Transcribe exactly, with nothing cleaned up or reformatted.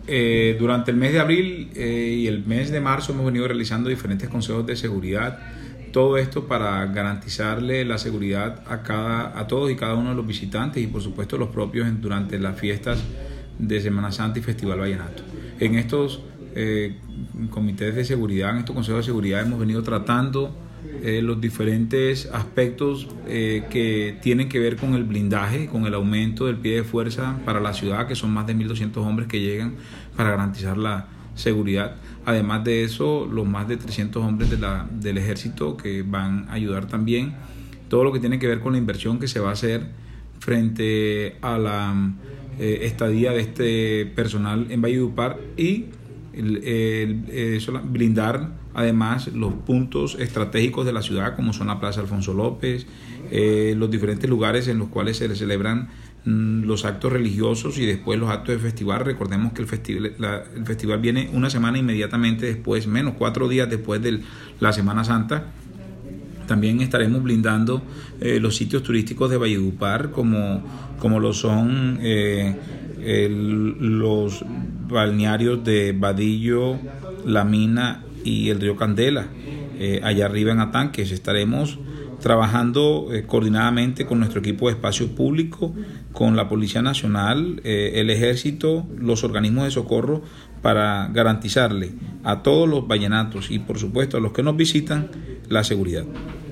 eh, durante el mes de abril eh, y el mes de marzo hemos venido realizando diferentes consejos de seguridad. Todo esto para garantizarle la seguridad a, cada, a todos y cada uno de los visitantes y por supuesto los propios en, durante las fiestas de Semana Santa y Festival Vallenato. En estos eh, comités de seguridad, en estos consejos de seguridad hemos venido tratando eh, los diferentes aspectos eh, que tienen que ver con el blindaje, con el aumento del pie de fuerza para la ciudad, que son más de mil doscientos hombres que llegan para garantizar la seguridad. Además de eso, los más de trescientos hombres de la, del ejército que van a ayudar también. Todo lo que tiene que ver con la inversión que se va a hacer frente a la eh, estadía de este personal en Valledupar y el, el, el, blindar además los puntos estratégicos de la ciudad, como son la Plaza Alfonso López, eh, los diferentes lugares en los cuales se celebran los actos religiosos y después los actos de festival. Recordemos que el festival, la, el festival viene una semana inmediatamente después, menos cuatro días después de la Semana Santa. También estaremos blindando eh, los sitios turísticos de Valledupar, como, como lo son eh, el, los balnearios de Vadillo, La Mina y el río Candela. Eh, allá arriba en Atanques estaremos trabajando eh, coordinadamente con nuestro equipo de espacio público, con la Policía Nacional, eh, el Ejército, los organismos de socorro, para garantizarle a todos los vallenatos y por supuesto a los que nos visitan la seguridad.